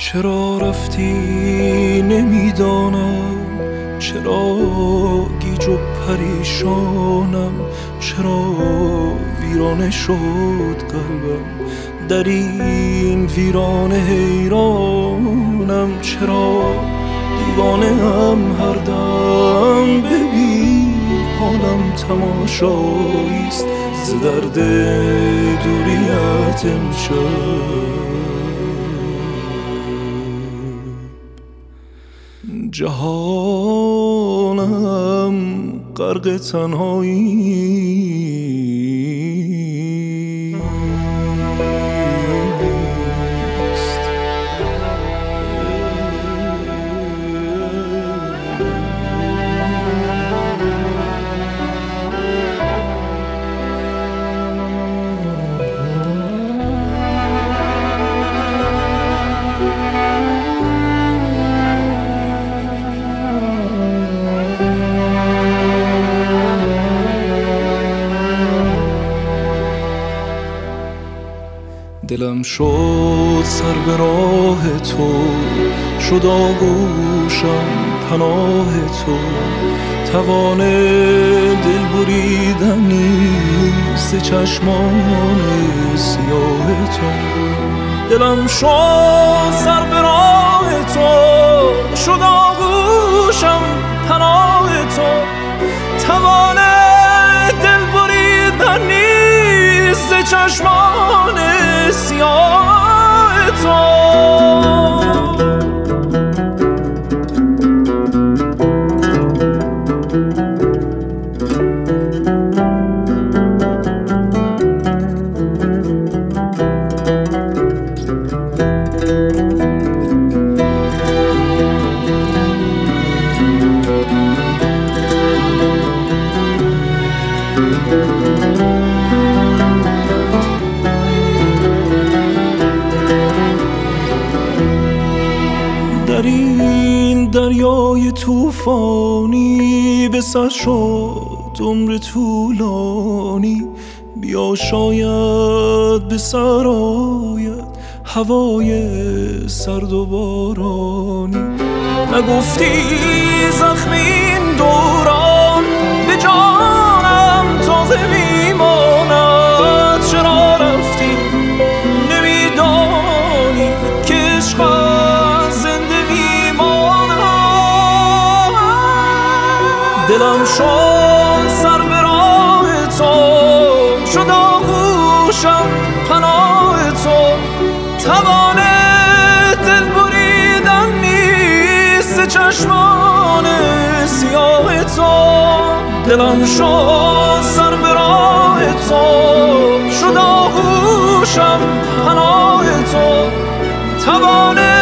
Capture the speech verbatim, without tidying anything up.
چرا رفتی نمیدانم، چرا گیج و پریشانم، چرا ویرانه شد قلبم، در این ویرانه حیرانم، چرا دیوانه هم هر دم، ببین حالم تماشاییست ز درد دوریت امشب. جهانم غرق تنهایی دلم شد سر به راه تو، شد آغوشم پناه تو، توان دل بریدن نیست چشمان سیاه تو. دلم شد سر به راه تو، شد آغوشم پناه تو، توان دل بریدن نیست چشمان سیاه تو. در این دریای طوفانی به سر شد عمر طولانی، بیا شاید به سر آید هوای سرد و بارانی. نگفتی زخم این دوران به جانم تازه میماند، چرا رفتی نمیدانی که عشقم زنده میماند. دلم شد سر به راه تو، شد آغوشم پناه تو، توان دل بریدن نیست چشمان سیاه تو. دلم شد سر به راه تو، شد آغوشم پناه تو، توان